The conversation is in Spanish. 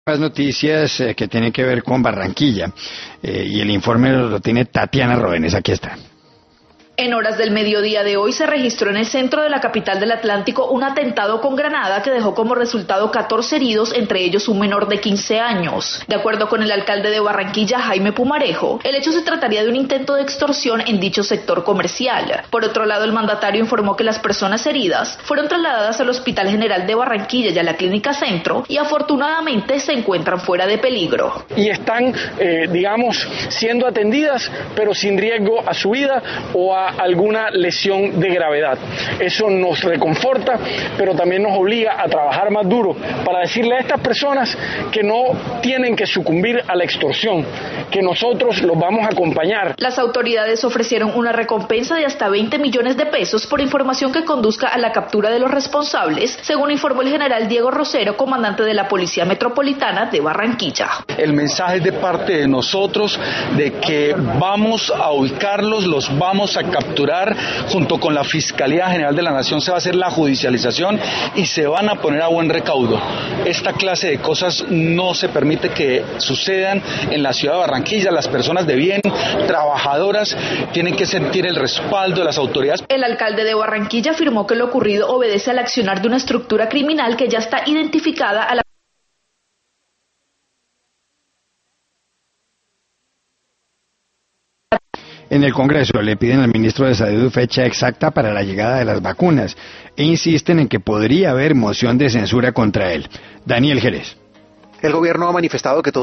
Más noticias que tienen que ver con Barranquilla y el informe lo tiene Tatiana Robenes. Aquí está. En horas del mediodía de hoy se registró en el centro de la capital del Atlántico un atentado con granada que dejó como resultado 14 heridos, entre ellos un menor de 15 años. De acuerdo con el alcalde de Barranquilla, Jaime Pumarejo, el hecho se trataría de un intento de extorsión en dicho sector comercial. Por otro lado, el mandatario informó que las personas heridas fueron trasladadas al Hospital General de Barranquilla y a la Clínica Centro y afortunadamente se encuentran fuera de peligro. Y están, siendo atendidas, pero sin riesgo a su vida o a alguna lesión de gravedad. Eso nos reconforta, pero también nos obliga a trabajar más duro para decirle a estas personas que no tienen que sucumbir a la extorsión, que nosotros los vamos a acompañar. Las autoridades ofrecieron una recompensa de hasta 20 millones de pesos por información que conduzca a la captura de los responsables, según informó el general Diego Rosero, comandante de la Policía Metropolitana de Barranquilla. El mensaje es de parte de nosotros de que vamos a ubicarlos, los vamos a capturar, junto con la Fiscalía General de la Nación se va a hacer la judicialización y se van a poner a buen recaudo. Esta clase de cosas no se permite que sucedan en la ciudad de Barranquilla. Las personas de bien, trabajadoras, tienen que sentir el respaldo de las autoridades. El alcalde de Barranquilla afirmó que lo ocurrido obedece al accionar de una estructura criminal que ya está identificada a la En el Congreso le piden al ministro de Salud fecha exacta para la llegada de las vacunas e insisten en que podría haber moción de censura contra él. Daniel Jerez. El gobierno ha manifestado que todo